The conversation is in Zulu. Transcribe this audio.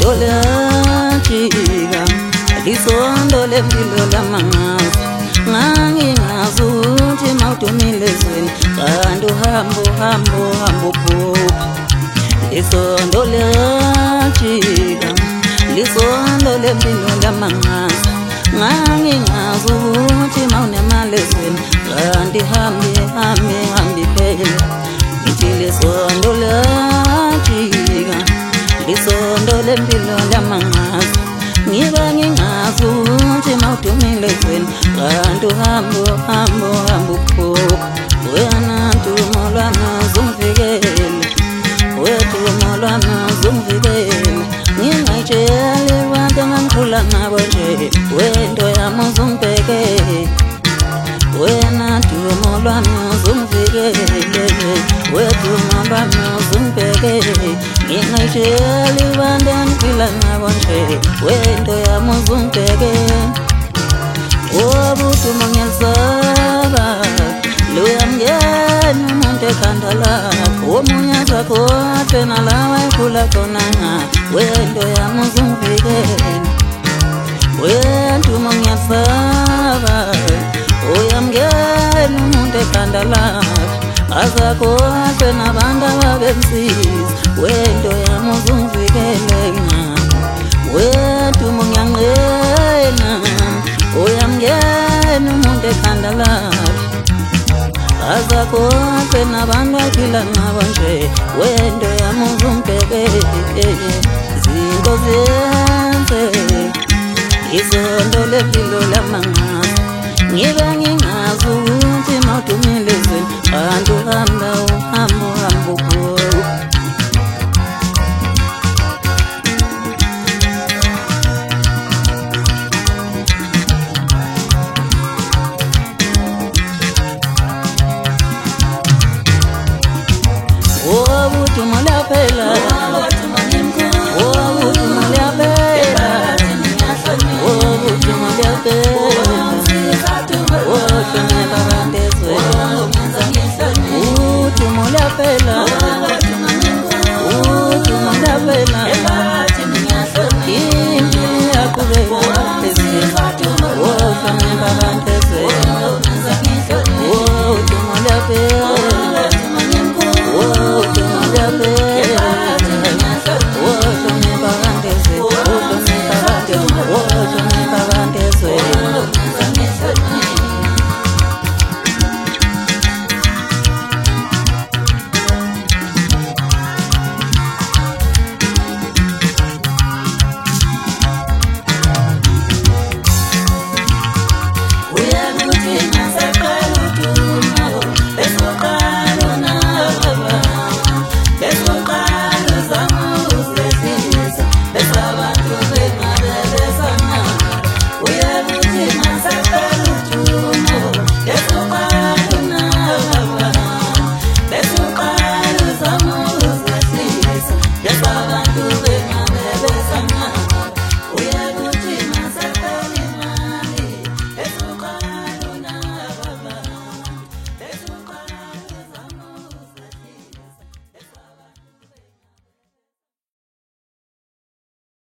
isondo liyajika lisondo lempilo lamangazi ngangingazi ukuthi mawudumile ezweni kanti uhambo phuphi isondo liyajika lisondo lempilo lamangazi ngangingazi ukuthi mawunemali ezweni kanti hambi phela ngithi lisondo liyajika lisondo lempilo lamangazi ngiba ngingazi ukuthi mawudumile ezweni kanti uhambo phuphi wena dumo lwami uzungivikele wedumo lwami uzungivikele ngingayitsheli abantu engangikhula nabo nje wento yami uzungibheke wena dumo lwami uzungivikele wedumo lwami uzungibheke ngingayitsheli abantu engikhula nabo nje wento yami uzungibheke ubudumo ngiyalisaba luyamngena umuntu ekhanda lakho omunye azakhohlwe nalawa ekhula khona wento yami uzungivikele wendumo ngiyasaba uyamngena umuntu ekhanda lakho azakhohlwe nabantu ababemsiza wento yami uzungivikele wendumo ngiyanqena uyamngena umuntu ekhanda lakho azakhohlwe nabantu aphila nabo nje wento yami uzungibheke zinto zenze isondo lempilo lamangazi ngibe ngingazi ukuthi mawudumile ezweni kanti uhambo phuphi ubudumo laphela